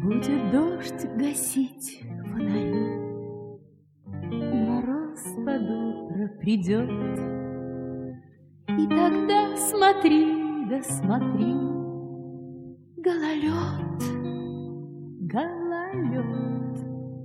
Будет дождь гасить фонари, мороз под утро придет, и тогда смотри, да смотри, гололед, гололед.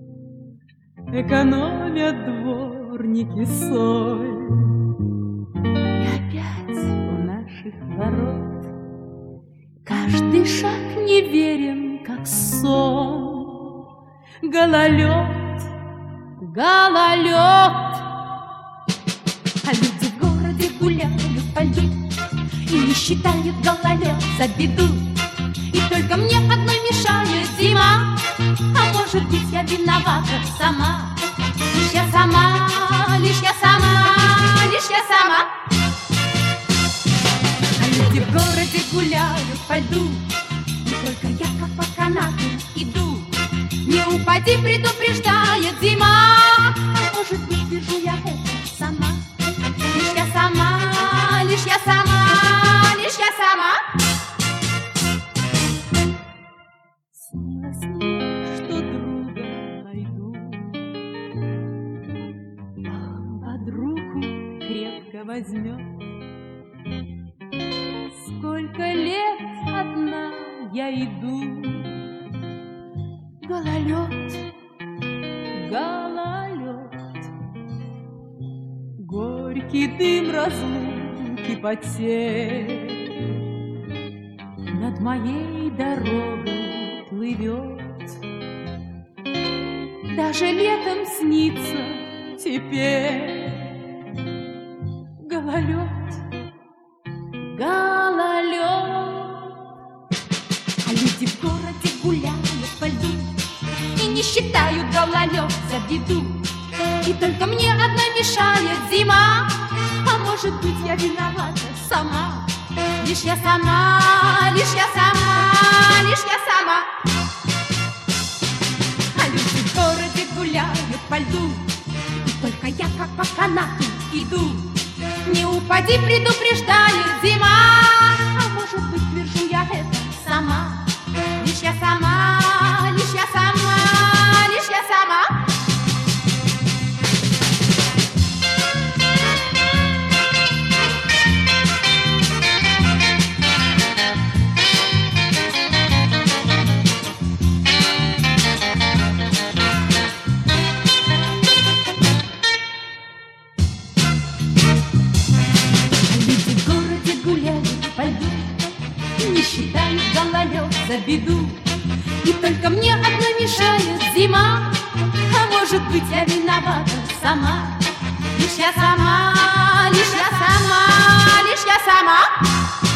Экономят дворники соль, и опять у наших ворот каждый шаг неверен, как сон. Гололед, гололед. А люди в городе гуляют по льду и не считают гололед за беду. И только мне одной мешает зима, а может быть, я виновата сама. Лишь я сама, лишь я сама, лишь я сама. А люди в городе гуляют по льду, и только я как по канату иду. Не упади, предупреждает зима, а может быть, вижу я это сама. Лишь я сама, лишь я сама, лишь я сама. Снилось мне, что друга найду, он под руку крепко возьмет. Сколько лет одна я иду, гололед, гололед. Горький дым разлуки потерь над моей дорогой плывет. Даже летом снится теперь гололед, гололед. А люди в городе гуляют по льду и не считают гололед за беду. И только мне одной мешает зима, а может быть, я виновата сама. Лишь я сама, лишь я сама, лишь я сама. А люди в городе гуляют по льду, и только я как по канату иду. Не упади, предупреждает зима, а может быть, твержу я это сама. Лишь я сама, лишь я сама, лишь я сама. Считают гололед за беду. И только мне одной мешает зима, а может быть, я виновата сама. Лишь я сама, лишь я сама, лишь я сама.